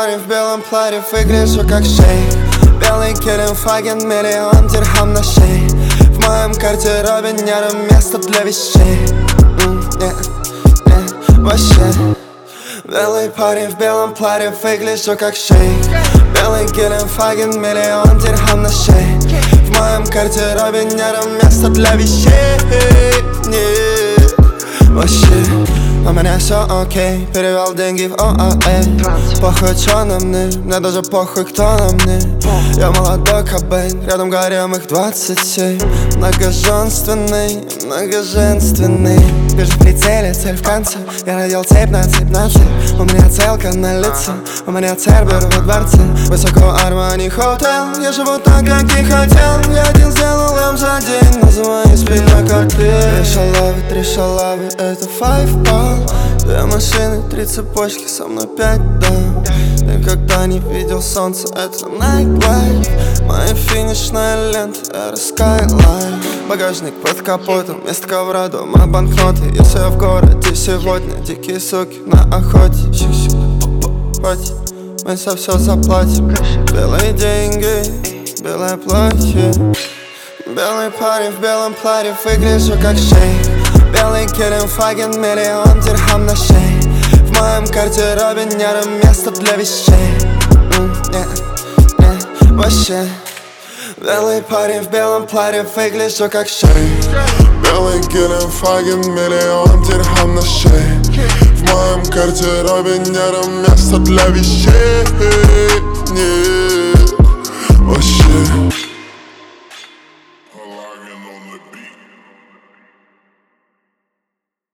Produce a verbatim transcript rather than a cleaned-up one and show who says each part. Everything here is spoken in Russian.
Speaker 1: парень в белом платье, выгляжу как шейх. Белый Гелендваген, миллион дирхам на шее. В моем гардеробе нету места для вещей. mm, yeah, yeah, Вообще. Белый парень в белом платье, выгляжу как шейх. Белый Гелендваген, миллион дирхам на шее. В моем гардеробе нету места для вещей. yeah. Вообще. У меня все окей, перевел деньги в ОАЭ. Похуй, чё на мне, мне даже похуй, кто на мне. Я молодой Кобейн, рядом горем их двадцать семь. Многоженственный, многоженственный. Вижу в прицеле, цель в конце. Я надел цепь на цепь на цепь. У меня целка на лице, у меня цербер во дворце. Высоко Армани Хотел, я живу так, как и хотел. Я один сделал им за день, называю спиной коктейль. Три шалавы, три шалавы, это five ball. Две машины, три цепочки, со мной пять, да. Никогда не видел солнце, это nightlife. Моя финишная лента, это skyline. Багажник под капотом, вместо ковра дома банкноты. Если я в городе сегодня, дикие суки на охоте. Хватит, мы за все заплатим. Белые деньги, белое платье. Белый парень в белом платье, выгляжу как шейх. Белый Гелендваген, миллион дирхам на шее. В моем гардеробе нету места для вещей. mm, yeah, yeah, Вообще. Белый парень в белом платье, выгляжу как шейх.
Speaker 2: Белый Гелендваген, миллион дирхам на шее. В моем гардеробе нету места для вещей.